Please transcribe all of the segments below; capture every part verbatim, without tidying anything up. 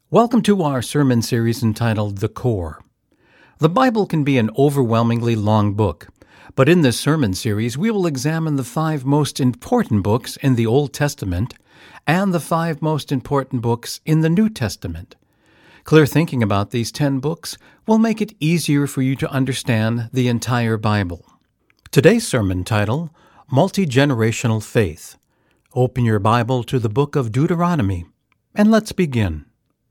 Welcome to our sermon series entitled The Core. The Bible can be an overwhelmingly long book, but in this sermon series we will examine the five most important books in the Old Testament and the five most important books in the New Testament. Clear thinking about these ten books will make it easier for you to understand the entire Bible. Today's sermon title, Multi-Generational Faith. Open your Bible to the book of Deuteronomy, and let's begin.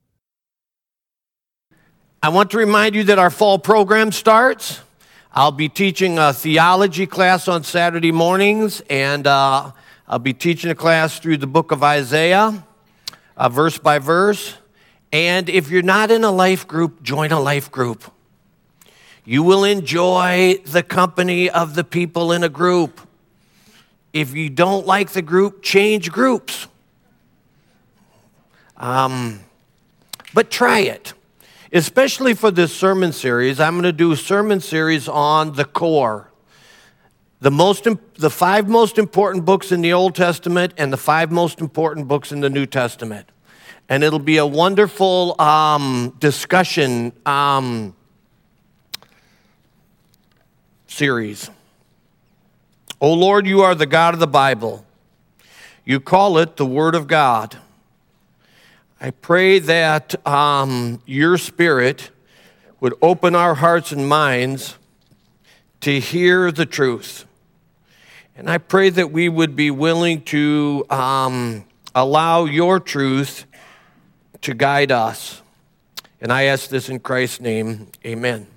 I want to remind you that our fall program starts. I'll be teaching a theology class on Saturday mornings, and uh, I'll be teaching a class through the book of Isaiah, uh, verse by verse. And if you're not in a life group, join a life group. You will enjoy the company of the people in a group. If you don't like the group, change groups. Um, but try it. Especially for this sermon series, I'm going to do a sermon series on the core. The most, the five most important books in the Old Testament and the five most important books in the New Testament. And it'll be a wonderful um, discussion um, series. O Lord, you are the God of the Bible. You call it the Word of God. I pray that um, your Spirit would open our hearts and minds to hear the truth. And I pray that we would be willing to um, allow your truth to guide us. And I ask this in Christ's name, amen.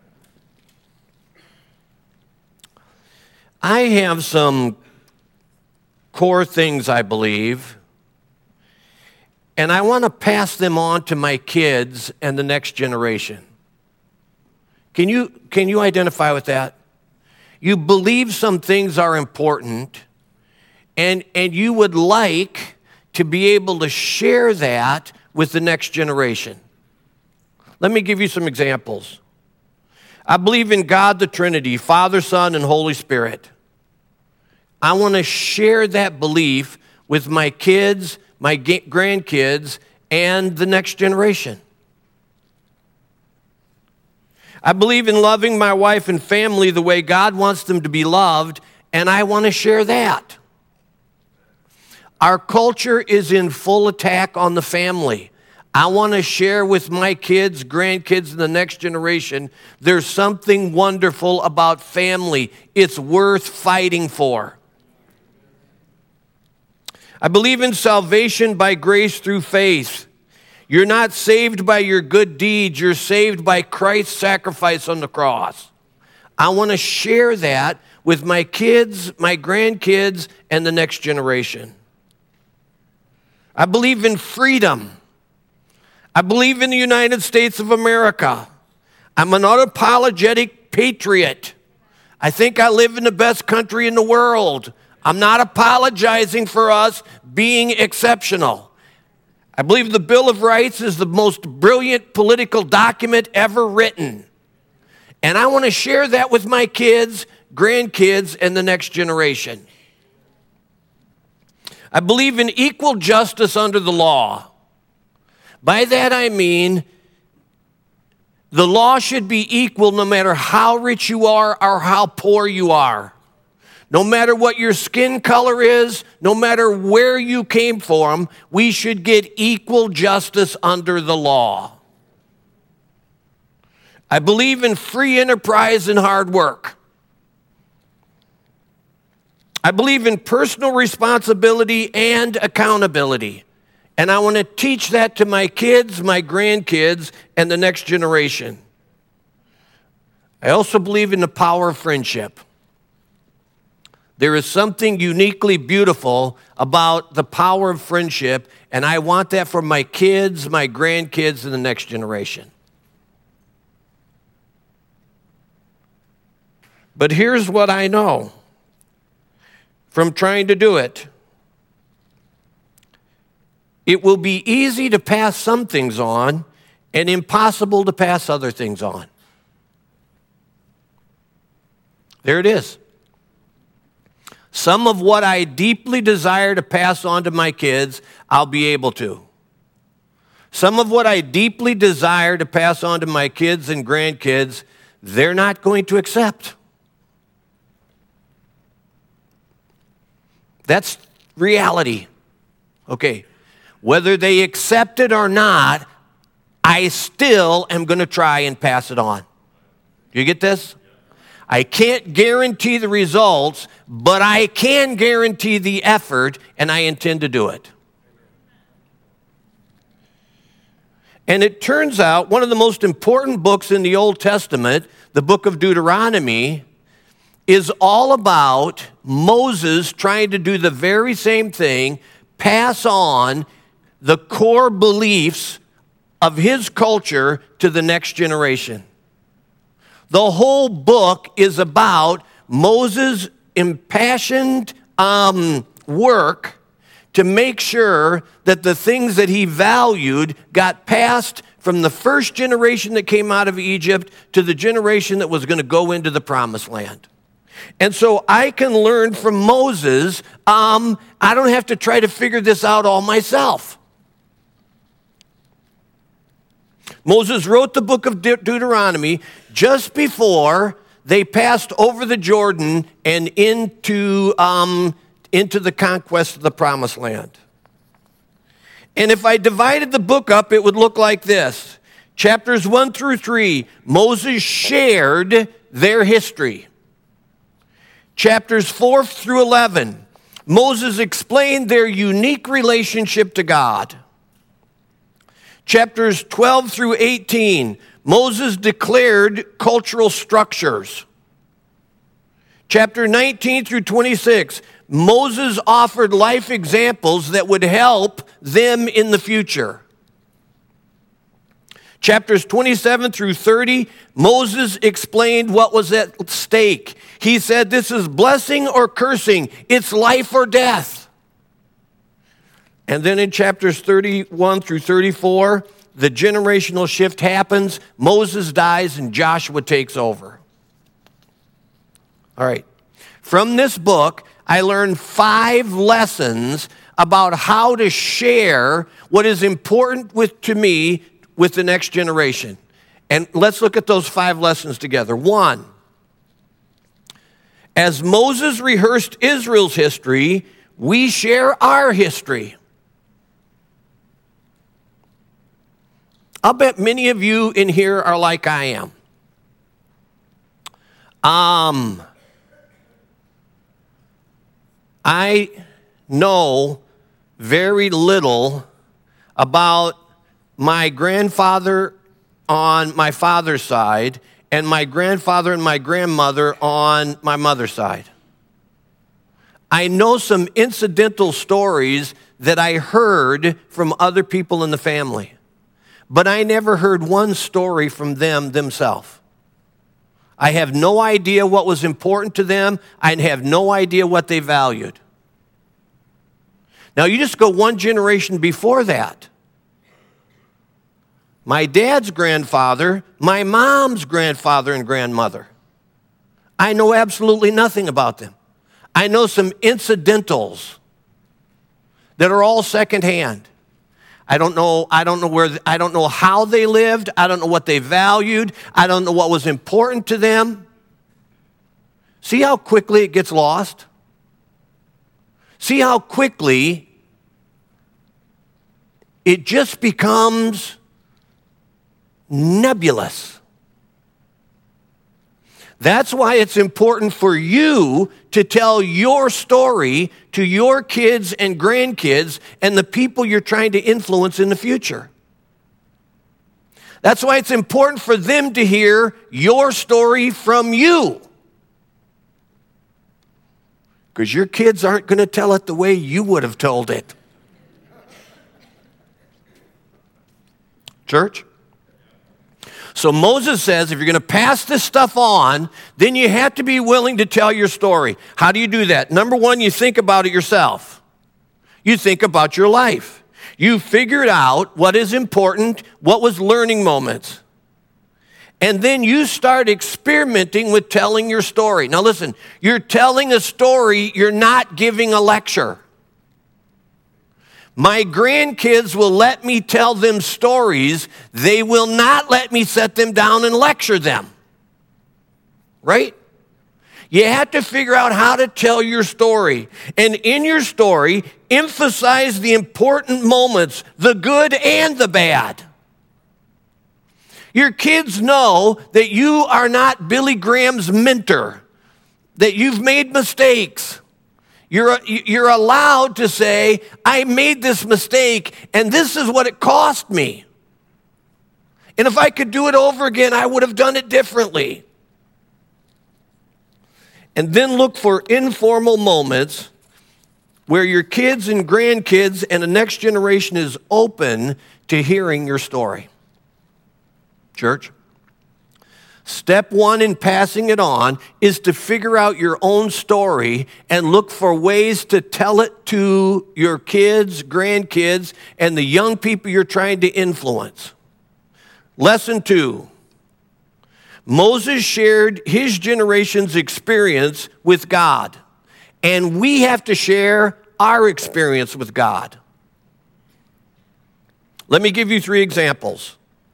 I have some core things I believe, and I want to pass them on to my kids and the next generation. Can you, can you identify with that? You believe some things are important, and, and you would like to be able to share that with the next generation. Let me give you some examples. I believe in God the Trinity, Father, Son, and Holy Spirit. I want to share that belief with my kids, my grandkids, and the next generation. I believe in loving my wife and family the way God wants them to be loved, and I want to share that. Our culture is in full attack on the family. I want to share with my kids, grandkids, and the next generation, there's something wonderful about family. It's worth fighting for. I believe in salvation by grace through faith. You're not saved by your good deeds. You're saved by Christ's sacrifice on the cross. I want to share that with my kids, my grandkids, and the next generation. I believe in freedom. I believe in the United States of America. I'm an unapologetic patriot. I think I live in the best country in the world. I'm not apologizing for us being exceptional. I believe the Bill of Rights is the most brilliant political document ever written. And I want to share that with my kids, grandkids, and the next generation. I believe in equal justice under the law. By that I mean the law should be equal no matter how rich you are or how poor you are. No matter what your skin color is, no matter where you came from, we should get equal justice under the law. I believe in free enterprise and hard work. I believe in personal responsibility and accountability. And I want to teach that to my kids, my grandkids, and the next generation. I also believe in the power of friendship. There is something uniquely beautiful about the power of friendship, and I want that for my kids, my grandkids, and the next generation. But here's what I know from trying to do it. It will be easy to pass some things on and impossible to pass other things on. There it is. Some of what I deeply desire to pass on to my kids, I'll be able to. Some of what I deeply desire to pass on to my kids and grandkids, they're not going to accept. That's reality. Okay, whether they accept it or not, I still am going to try and pass it on. You get this? I can't guarantee the results, but I can guarantee the effort, and I intend to do it. And it turns out one of the most important books in the Old Testament, the book of Deuteronomy, is all about Moses trying to do the very same thing, pass on the core beliefs of his culture to the next generation. The whole book is about Moses' impassioned um, work to make sure that the things that he valued got passed from the first generation that came out of Egypt to the generation that was going to go into the promised land. And so I can learn from Moses. Um, I don't have to try to figure this out all myself. Moses wrote the book of De- Deuteronomy just before they passed over the Jordan and into, um, into the conquest of the promised land. And if I divided the book up, it would look like this. Chapters one through three, Moses shared their history. Chapters four through eleven, Moses explained their unique relationship to God. Chapters twelve through eighteen, Moses declared cultural structures. Chapter nineteen through twenty-six, Moses offered life examples that would help them in the future. Chapters twenty-seven through thirty, Moses explained what was at stake. He said, this is blessing or cursing. It's life or death. And then in chapters thirty-one through thirty-four, the generational shift happens. Moses dies and Joshua takes over. All right. From this book, I learned five lessons about how to share what is important with, to me with the next generation. And let's look at those five lessons together. One, as Moses rehearsed Israel's history, we share our history. I'll bet many of you in here are like I am. Um, I know very little about my grandfather on my father's side and my grandfather and my grandmother on my mother's side. I know some incidental stories that I heard from other people in the family, but I never heard one story from them themselves. I have no idea what was important to them. I have no idea what they valued. Now, you just go one generation before that. My dad's grandfather, my mom's grandfather and grandmother. I know absolutely nothing about them. I know some incidentals that are all secondhand. I don't know, I don't know where, I don't know how they lived. I don't know what they valued. I don't know what was important to them. See how quickly it gets lost? See how quickly it just becomes nebulous. That's why it's important for you to tell your story to your kids and grandkids and the people you're trying to influence in the future. That's why it's important for them to hear your story from you. Because your kids aren't going to tell it the way you would have told it. Church? So Moses says, if you're going to pass this stuff on, then you have to be willing to tell your story. How do you do that? Number one, you think about it yourself. You think about your life. You figured out what is important, what was learning moments. And then you start experimenting with telling your story. Now listen, you're telling a story, you're not giving a lecture. My grandkids will let me tell them stories. They will not let me set them down and lecture them. Right? You have to figure out how to tell your story. And in your story, emphasize the important moments, the good and the bad. Your kids know that you are not Billy Graham's mentor, that you've made mistakes. You're, you're allowed to say, I made this mistake, and this is what it cost me. And if I could do it over again, I would have done it differently. And then look for informal moments where your kids and grandkids and the next generation is open to hearing your story. Church, step one in passing it on is to figure out your own story and look for ways to tell it to your kids, grandkids, and the young people you're trying to influence. Lesson two. Moses shared his generation's experience with God, and we have to share our experience with God. Let me give you three examples.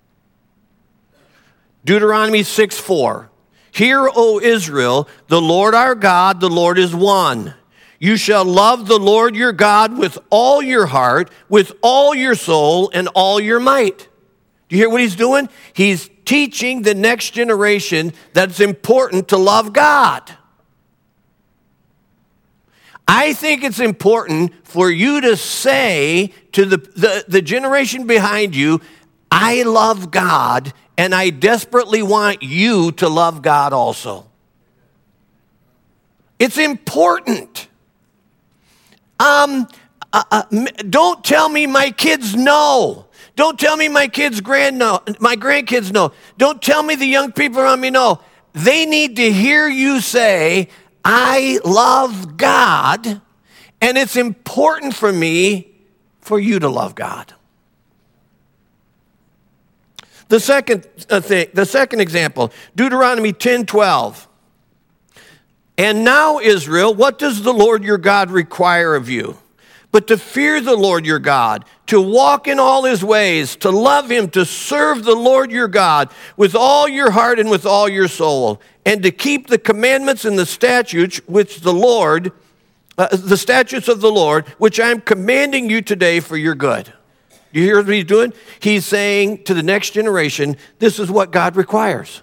Deuteronomy six four. Hear, O Israel, the Lord our God, the Lord is one. You shall love the Lord your God with all your heart, with all your soul, and all your might. Do you hear what he's doing? He's teaching the next generation that it's important to love God. I think it's important for you to say to the, the, the generation behind you, I love God, and I desperately want you to love God also. It's important. Um, uh, uh, don't tell me my kids know. Don't tell me my kids grand know, my grandkids know. Don't tell me the young people around me know. They need to hear you say, I love God, and it's important for me for you to love God. The second uh, thing, the second example, Deuteronomy ten twelve. And now, Israel, what does the Lord your God require of you? But to fear the Lord your God, to walk in all his ways, to love him, to serve the Lord your God with all your heart and with all your soul, and to keep the commandments and the statutes which the Lord, uh, the statutes of the Lord, which I am commanding you today for your good. You hear what he's doing? He's saying to the next generation, this is what God requires.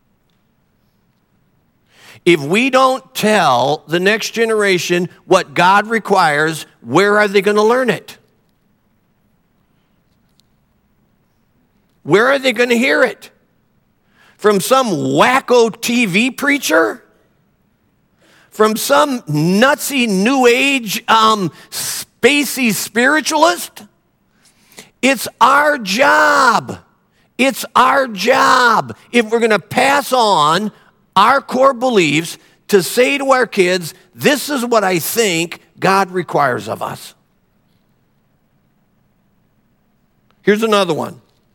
If we don't tell the next generation what God requires, where are they going to learn it? Where are they going to hear it? From some wacko T V preacher? From some nutsy New Age, um, spacey spiritualist? It's our job. It's our job. If we're going to pass on our core beliefs, to say to our kids, this is what I think God requires of us. Here's another one.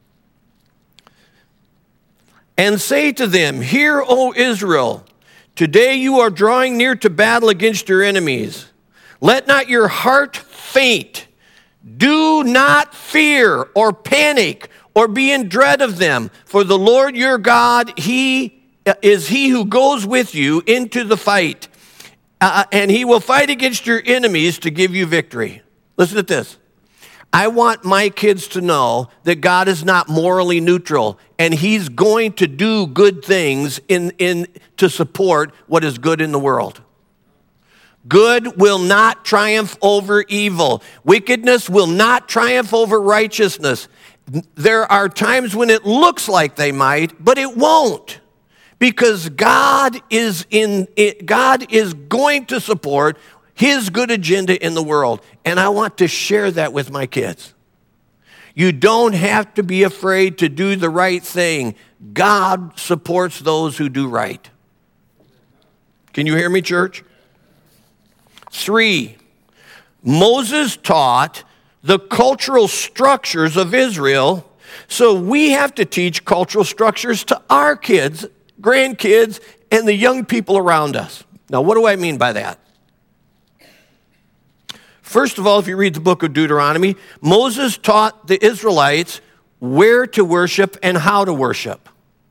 And say to them, hear, O Israel, today you are drawing near to battle against your enemies. Let not your heart faint. Do not fear or panic or be in dread of them, for the Lord your God, he is he who goes with you into the fight, uh, and he will fight against your enemies to give you victory. Listen to this. I want my kids to know that God is not morally neutral, and he's going to do good things in, in to support what is good in the world. Good will not triumph over evil. Wickedness will not triumph over righteousness. There are times when it looks like they might, but it won't. Because God is in it, God is going to support his good agenda in the world. And I want to share that with my kids. You don't have to be afraid to do the right thing. God supports those who do right. Can you hear me, church? Three, Moses taught the cultural structures of Israel, so we have to teach cultural structures to our kids, grandkids, and the young people around us. Now, what do I mean by that? First of all, if you read the book of Deuteronomy, Moses taught the Israelites where to worship and how to worship.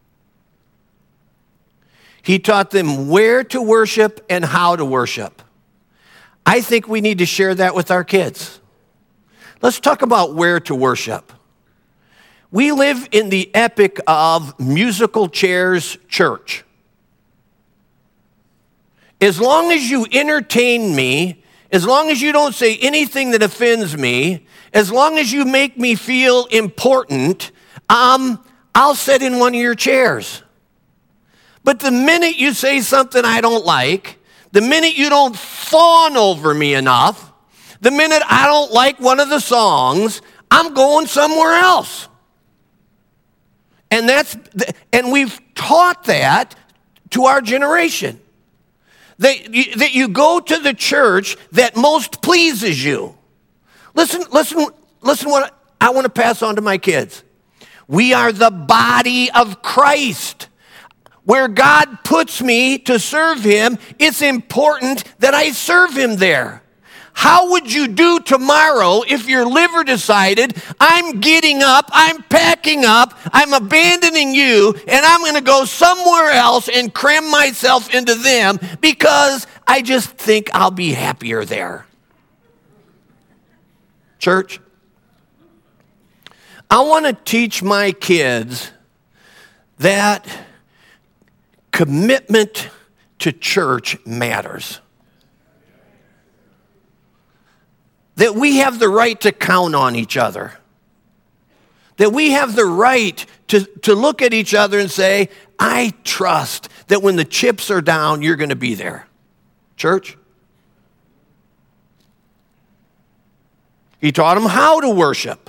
He taught them where to worship and how to worship. I think we need to share that with our kids. Let's talk about where to worship. We live in the epoch of musical chairs church. As long as you entertain me, as long as you don't say anything that offends me, as long as you make me feel important, um, I'll sit in one of your chairs. But the minute you say something I don't like, the minute you don't fawn over me enough, the minute I don't like one of the songs, I'm going somewhere else. And that's and we've taught that to our generation. That you, that you go to the church that most pleases you. Listen, listen, listen what I want to pass on to my kids. We are the body of Christ. Where God puts me to serve him, it's important that I serve him there. How would you do tomorrow if your liver decided, I'm getting up, I'm packing up, I'm abandoning you, and I'm going to go somewhere else and cram myself into them because I just think I'll be happier there? Church, I want to teach my kids that commitment to church matters. That we have the right to count on each other. That we have the right to, to look at each other and say, I trust that when the chips are down, you're going to be there. Church? He taught them how to worship.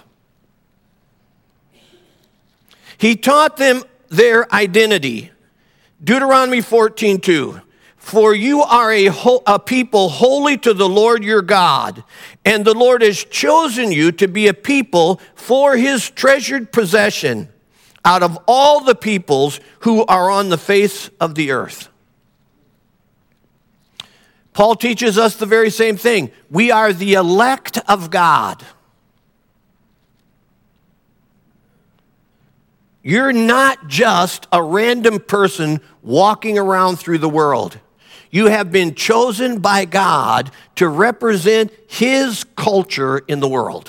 He taught them their identity. Deuteronomy fourteen two. For you are a, ho- a people holy to the Lord your God, and the Lord has chosen you to be a people for his treasured possession out of all the peoples who are on the face of the earth. Paul teaches us the very same thing. We are the elect of God. You're not just a random person walking around through the world. You have been chosen by God to represent his culture in the world.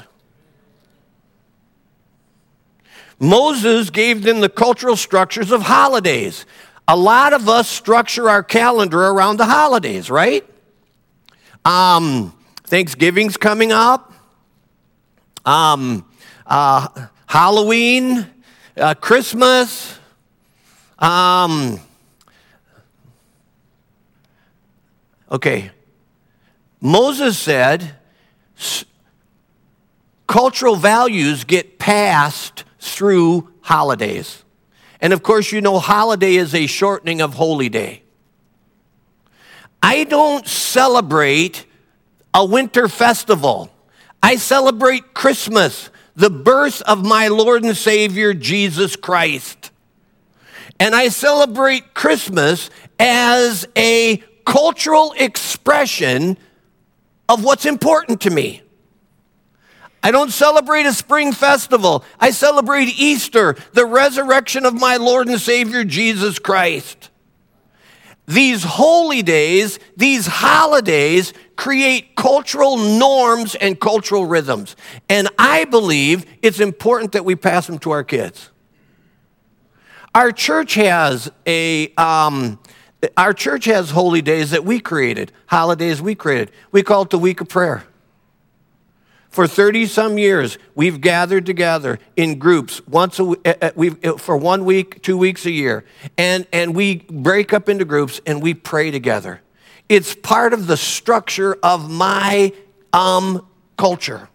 Moses gave them the cultural structures of holidays. A lot of us structure our calendar around the holidays, right? Um, Thanksgiving's coming up. Um, uh, Halloween. Uh, Christmas, um, okay, Moses said cultural values get passed through holidays. And of course, you know, holiday is a shortening of holy day. I don't celebrate a winter festival. I celebrate Christmas, the birth of my Lord and Savior, Jesus Christ. And I celebrate Christmas as a cultural expression of what's important to me. I don't celebrate a spring festival. I celebrate Easter, the resurrection of my Lord and Savior, Jesus Christ. These holy days, these holidays, create cultural norms and cultural rhythms. And I believe it's important that we pass them to our kids. Our church has a, um, our church has holy days that we created, holidays we created. We call it the Week of Prayer. For thirty-some years, we've gathered together in groups once a uh, we for one week, two weeks a year, and and we break up into groups and we pray together. It's part of the structure of my um, culture.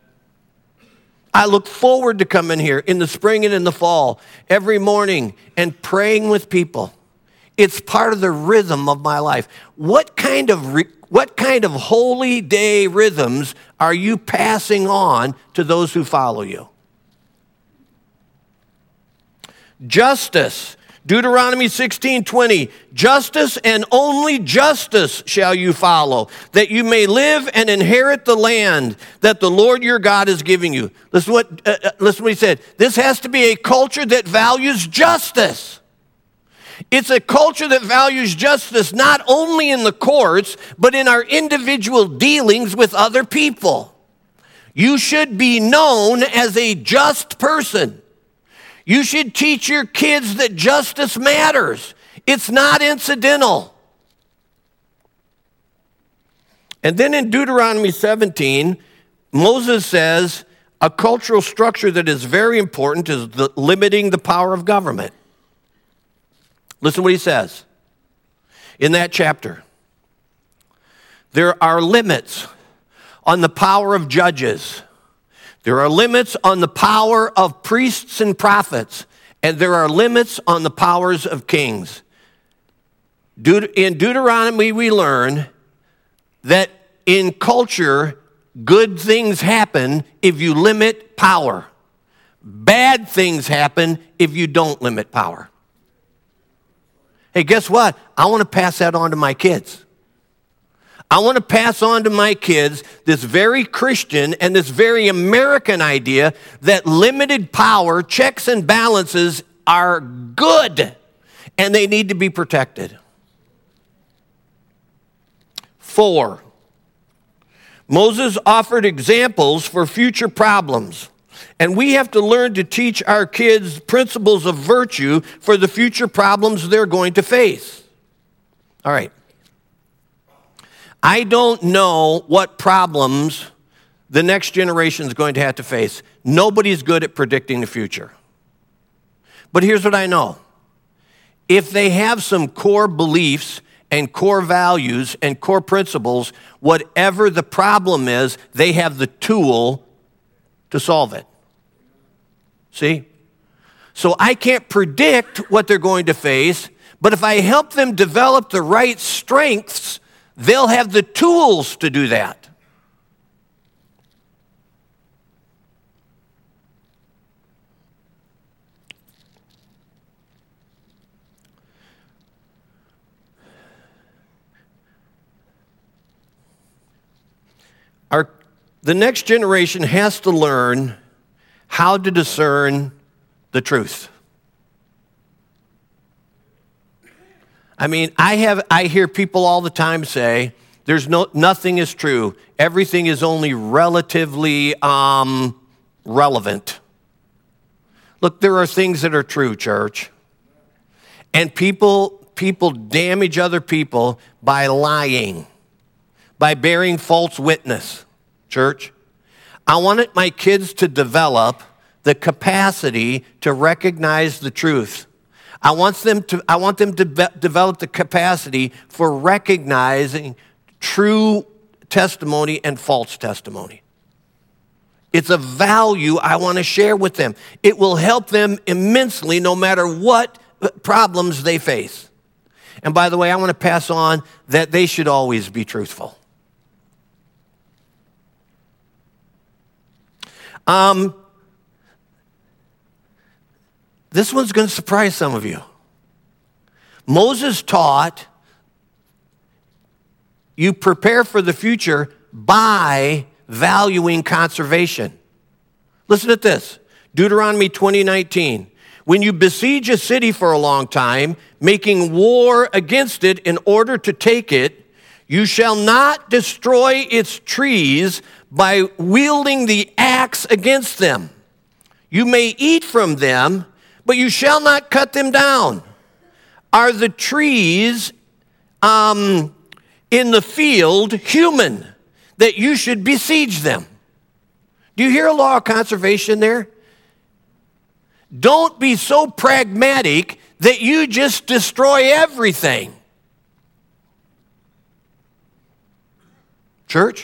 I look forward to coming here in the spring and in the fall every morning and praying with people. It's part of the rhythm of my life. What kind of re- what kind of holy day rhythms are you passing on to those who follow you? Justice. Deuteronomy sixteen twenty, justice and only justice shall you follow, that you may live and inherit the land that the Lord your God is giving you. Listen to what, uh, uh, listen to what he said. This has to be a culture that values justice. It's a culture that values justice not only in the courts, but in our individual dealings with other people. You should be known as a just person. You should teach your kids that justice matters. It's not incidental. And then in Deuteronomy seventeen, Moses says a cultural structure that is very important is the, limiting the power of government. Listen to what he says in that chapter. There are limits on the power of judges. There are limits on the power of priests and prophets, and there are limits on the powers of kings. In Deuteronomy, we learn that in culture, good things happen if you limit power. Bad things happen if you don't limit power. Hey, guess what? I want to pass that on to my kids. I want to pass on to my kids this very Christian and this very American idea that limited power, checks and balances are good and they need to be protected. Four, Moses offered examples for future problems, and we have to learn to teach our kids principles of virtue for the future problems they're going to face. All right. I don't know what problems the next generation is going to have to face. Nobody's good at predicting the future. But here's what I know. If they have some core beliefs and core values and core principles, whatever the problem is, they have the tool to solve it. See? So I can't predict what they're going to face, but if I help them develop the right strengths, they'll have the tools to do that. Our, the next generation has to learn how to discern the truth. I mean, I have I hear people all the time say, "There's no nothing is true. Everything is only relatively um, relevant." Look, there are things that are true, church, and people people damage other people by lying, by bearing false witness. Church, I wanted my kids to develop the capacity to recognize the truth. I want them to, I want them to be, develop the capacity for recognizing true testimony and false testimony. It's a value I want to share with them. It will help them immensely no matter what problems they face. And by the way, I want to pass on that they should always be truthful. Um, This one's going to surprise some of you. Moses taught you prepare for the future by valuing conservation. Listen to this. Deuteronomy twenty nineteen. When you besiege a city for a long time, making war against it in order to take it, you shall not destroy its trees by wielding the axe against them. You may eat from them, but you shall not cut them down. Are the trees um, in the field human, that you should besiege them? Do you hear a law of conservation there? Don't be so pragmatic that you just destroy everything. Church?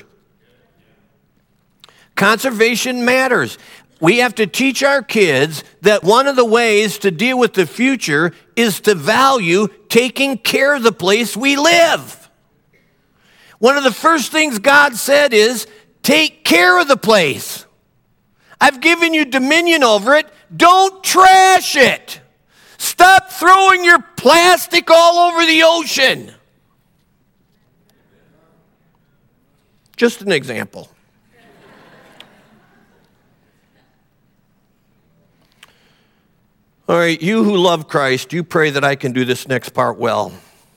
Conservation matters. We have to teach our kids that one of the ways to deal with the future is to value taking care of the place we live. One of the first things God said is, take care of the place. I've given you dominion over it. Don't trash it. Stop throwing your plastic all over the ocean. Just an example. All right, you who love Christ, you pray that I can do this next part well.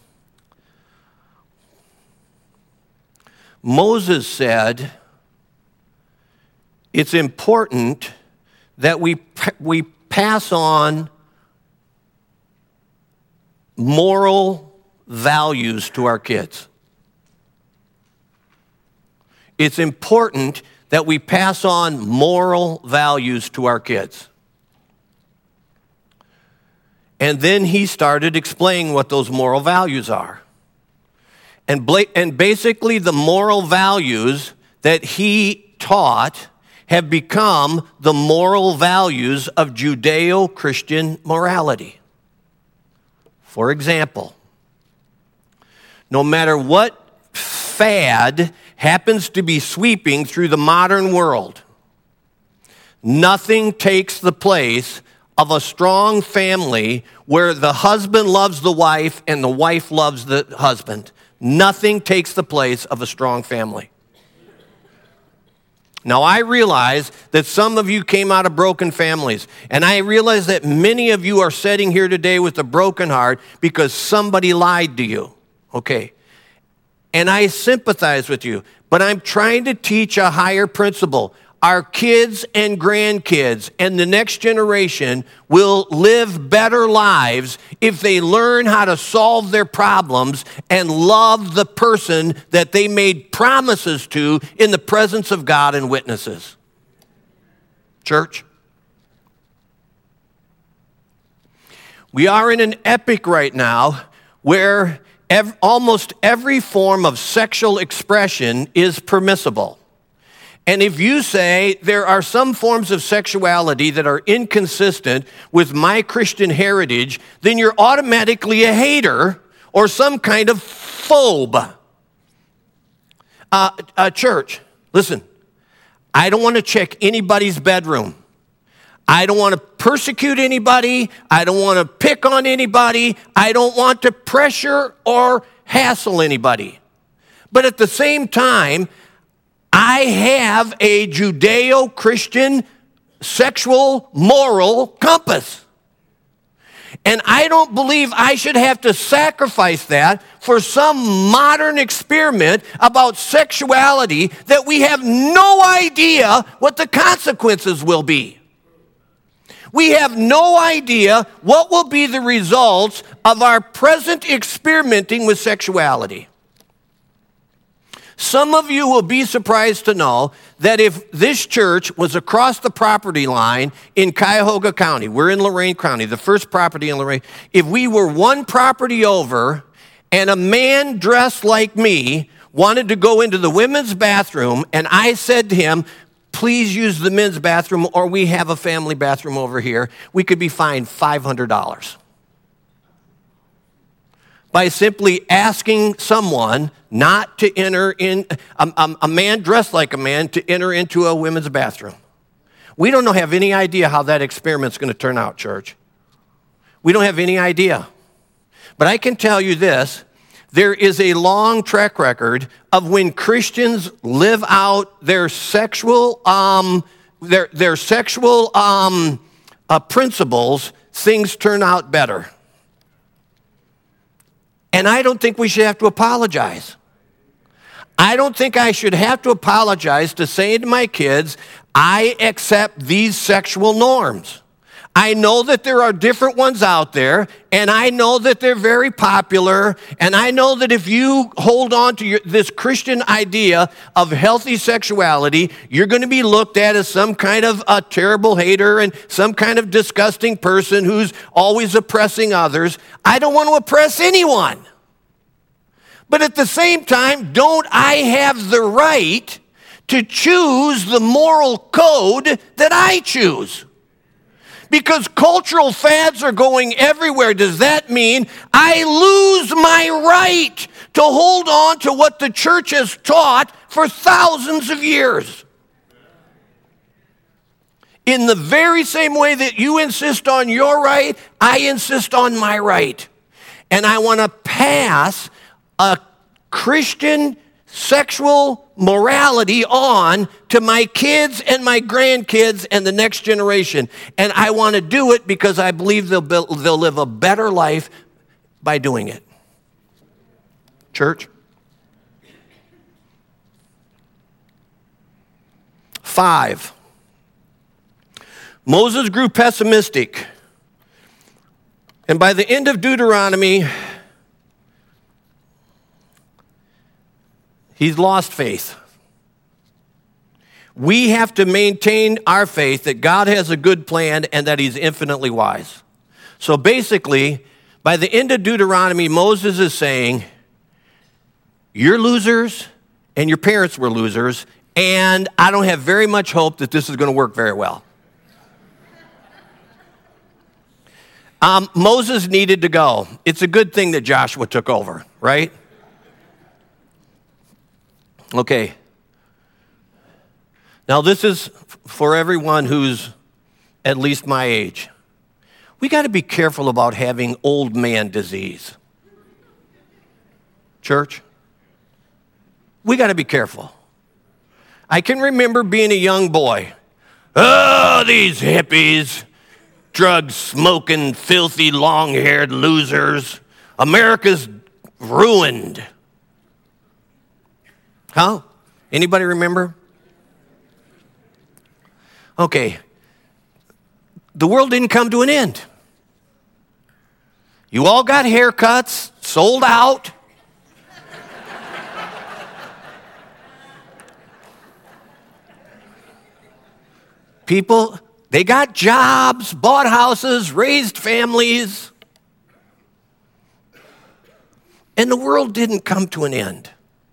Moses said, it's important that we, we pass on moral values to our kids. It's important that we pass on moral values to our kids. And then he started explaining what those moral values are. And, bla- and basically the moral values that he taught have become the moral values of Judeo-Christian morality. For example, no matter what fad happens to be sweeping through the modern world, nothing takes the place of a strong family where the husband loves the wife and the wife loves the husband. Nothing takes the place of a strong family. Now, I realize that some of you came out of broken families, and I realize that many of you are sitting here today with a broken heart because somebody lied to you, okay? And I sympathize with you, but I'm trying to teach a higher principle. Our kids and grandkids and the next generation will live better lives if they learn how to solve their problems and love the person that they made promises to in the presence of God and witnesses. Church, we are in an epoch right now where ev- almost every form of sexual expression is permissible. And if you say there are some forms of sexuality that are inconsistent with my Christian heritage, then you're automatically a hater or some kind of phobe. Uh, uh, church, listen, I don't want to check anybody's bedroom. I don't want to persecute anybody. I don't want to pick on anybody. I don't want to pressure or hassle anybody. But at the same time, I have a Judeo-Christian sexual moral compass. And I don't believe I should have to sacrifice that for some modern experiment about sexuality that we have no idea what the consequences will be. We have no idea what will be the results of our present experimenting with sexuality. Some of you will be surprised to know that if this church was across the property line in Cuyahoga County, we're in Lorain County, the first property in Lorain, if we were one property over and a man dressed like me wanted to go into the women's bathroom and I said to him, please use the men's bathroom or we have a family bathroom over here, we could be fined five hundred dollars. By simply asking someone not to enter in, a, a, a man dressed like a man to enter into a women's bathroom. We don't have any idea how that experiment's going to turn out, church. We don't have any idea. But I can tell you this, there is a long track record of when Christians live out their sexual, um, their, their sexual um, uh, principles, things turn out better. And I don't think we should have to apologize. I don't think I should have to apologize to say to my kids, I accept these sexual norms. I know that there are different ones out there, and I know that they're very popular, and I know that if you hold on to your, this Christian idea of healthy sexuality, you're going to be looked at as some kind of a terrible hater and some kind of disgusting person who's always oppressing others. I don't want to oppress anyone. But at the same time, don't I have the right to choose the moral code that I choose? Because cultural fads are going everywhere. Does that mean I lose my right to hold on to what the church has taught for thousands of years? In the very same way that you insist on your right, I insist on my right. And I want to pass a Christian sexual morality on to my kids and my grandkids and the next generation. And I want to do it because I believe they'll, build, they'll live a better life by doing it. Church? Five. Moses grew pessimistic. And by the end of Deuteronomy, he's lost faith. We have to maintain our faith that God has a good plan and that he's infinitely wise. So basically, by the end of Deuteronomy, Moses is saying, you're losers and your parents were losers, and I don't have very much hope that this is going to work very well. Um, Moses needed to go. It's a good thing that Joshua took over, right? Okay. Now this is for everyone who's at least my age. We got to be careful about having old man disease. Church, we got to be careful. I can remember being a young boy. Oh, these hippies, drug-smoking, filthy, long-haired losers. America's ruined. Huh? Anybody remember? Okay. The world didn't come to an end. You all got haircuts, sold out. People, they got jobs, bought houses, raised families. And the world didn't come to an end.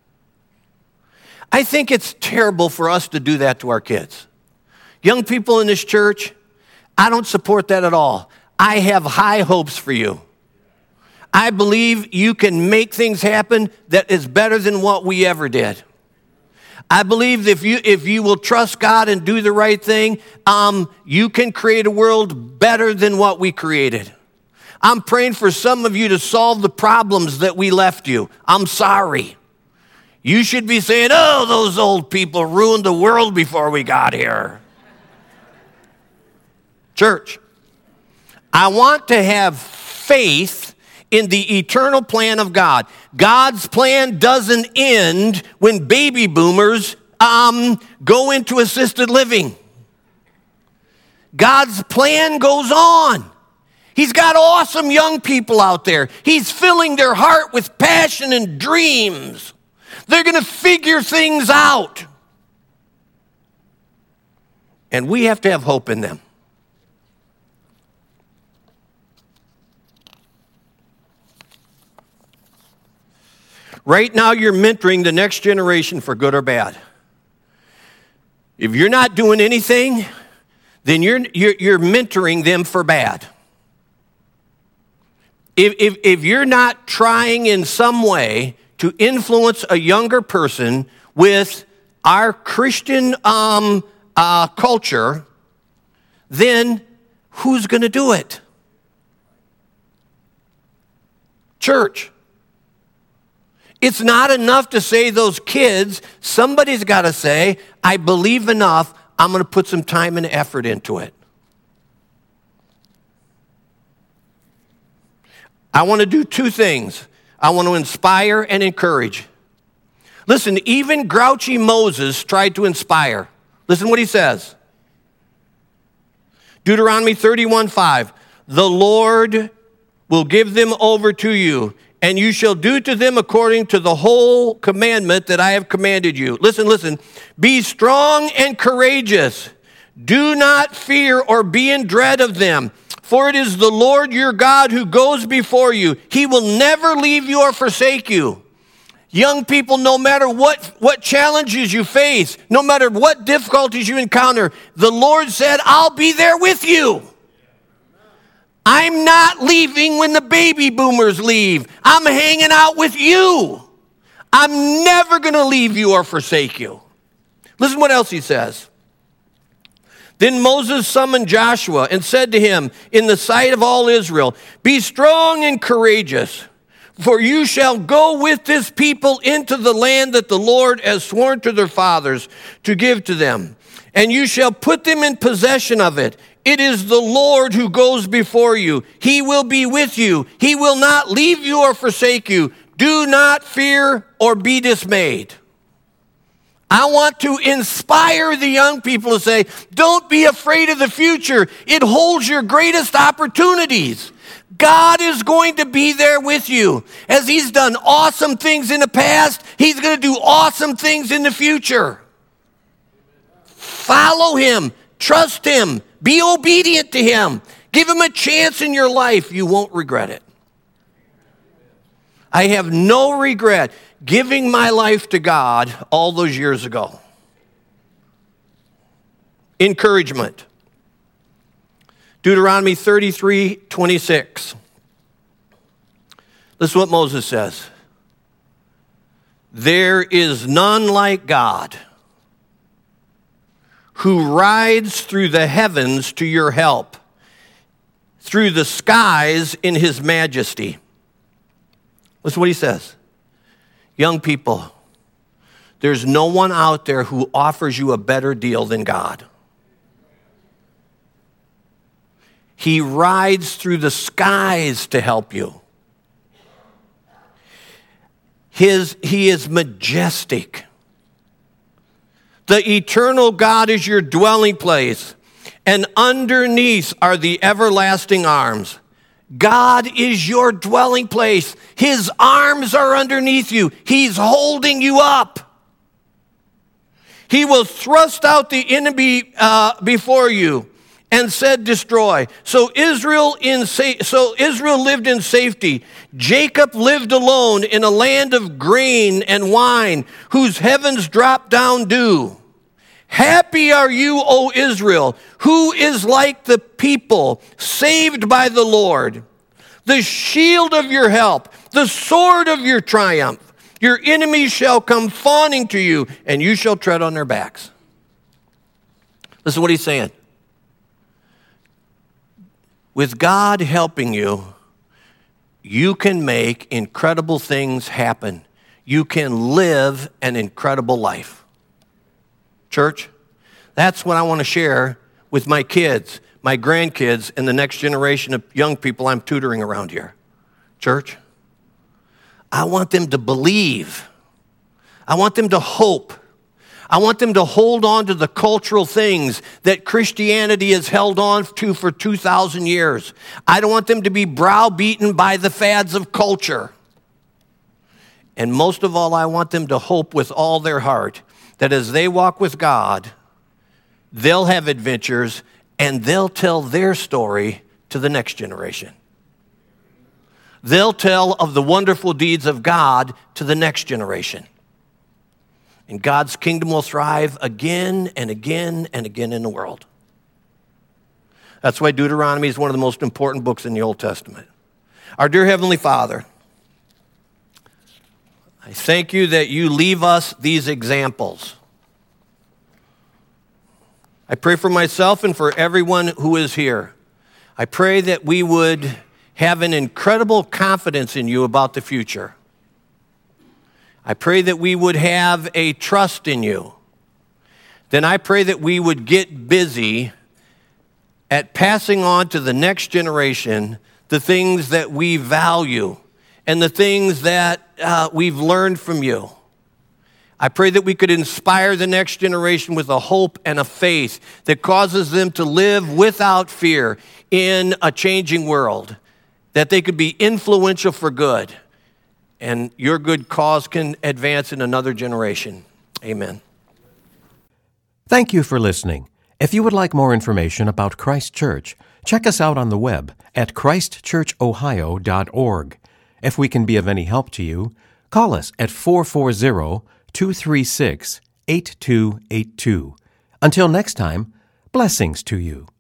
I think it's terrible for us to do that to our kids. Young people in this church, I don't support that at all. I have high hopes for you. I believe you can make things happen that is better than what we ever did. I believe if you if you will trust God and do the right thing, um, you can create a world better than what we created. I'm praying for some of you to solve the problems that we left you. I'm sorry. You should be saying, oh, those old people ruined the world before we got here. Church, I want to have faith in the eternal plan of God. God's plan doesn't end when baby boomers um, go into assisted living. God's plan goes on. He's got awesome young people out there. He's filling their heart with passion and dreams. They're going to figure things out. And we have to have hope in them. Right now, you're mentoring the next generation for good or bad. If you're not doing anything, then you're, you're, you're mentoring them for bad. If, if, if you're not trying in some way to influence a younger person with our Christian um, uh, culture, then who's going to do it? Church. It's not enough to say those kids, somebody's got to say, I believe enough, I'm going to put some time and effort into it. I want to do two things. I want to inspire and encourage. Listen, even grouchy Moses tried to inspire. Listen what he says. Deuteronomy thirty-one five. The Lord will give them over to you, and you shall do to them according to the whole commandment that I have commanded you. Listen, listen. Be strong and courageous. Do not fear or be in dread of them. For it is the Lord your God who goes before you. He will never leave you or forsake you. Young people, no matter what, what challenges you face, no matter what difficulties you encounter, the Lord said, I'll be there with you. I'm not leaving when the baby boomers leave. I'm hanging out with you. I'm never going to leave you or forsake you. Listen what else he says. Then Moses summoned Joshua and said to him in the sight of all Israel, "Be strong and courageous, for you shall go with this people into the land that the Lord has sworn to their fathers to give to them, and you shall put them in possession of it. It is the Lord who goes before you. He will be with you. He will not leave you or forsake you. Do not fear or be dismayed." I want to inspire the young people to say, don't be afraid of the future. It holds your greatest opportunities. God is going to be there with you. As he's done awesome things in the past, he's going to do awesome things in the future. Follow him. Trust him. Be obedient to him. Give him a chance in your life. You won't regret it. I have no regret giving my life to God all those years ago. Encouragement. Deuteronomy thirty-three twenty-six. This is what Moses says. There is none like God who rides through the heavens to your help, through the skies in his majesty. Listen to what he says. Young people, there's no one out there who offers you a better deal than God. He rides through the skies to help you. His, he is majestic. The eternal God is your dwelling place, and underneath are the everlasting arms. God is your dwelling place. His arms are underneath you. He's holding you up. He will thrust out the enemy uh, before you and said, "Destroy." So Israel in sa- so Israel lived in safety. Jacob lived alone in a land of grain and wine, whose heavens drop down dew. Happy are you, O Israel, who is like the people saved by the Lord, the shield of your help, the sword of your triumph. Your enemies shall come fawning to you, and you shall tread on their backs. Listen to what he's saying. With God helping you, you can make incredible things happen. You can live an incredible life. Church, that's what I want to share with my kids, my grandkids, and the next generation of young people I'm tutoring around here. Church, I want them to believe. I want them to hope. I want them to hold on to the cultural things that Christianity has held on to for two thousand years. I don't want them to be browbeaten by the fads of culture. And most of all, I want them to hope with all their heart that as they walk with God, they'll have adventures and they'll tell their story to the next generation. They'll tell of the wonderful deeds of God to the next generation. And God's kingdom will thrive again and again and again in the world. That's why Deuteronomy is one of the most important books in the Old Testament. Our dear Heavenly Father, I thank you that you leave us these examples. I pray for myself and for everyone who is here. I pray that we would have an incredible confidence in you about the future. I pray that we would have a trust in you. Then I pray that we would get busy at passing on to the next generation the things that we value and the things that uh, we've learned from you. I pray that we could inspire the next generation with a hope and a faith that causes them to live without fear in a changing world, that they could be influential for good, and your good cause can advance in another generation. Amen. Thank you for listening. If you would like more information about Christ Church, check us out on the web at christ church ohio dot org. If we can be of any help to you, call us at four four zero, two three six, eight two eight two. Until next time, blessings to you.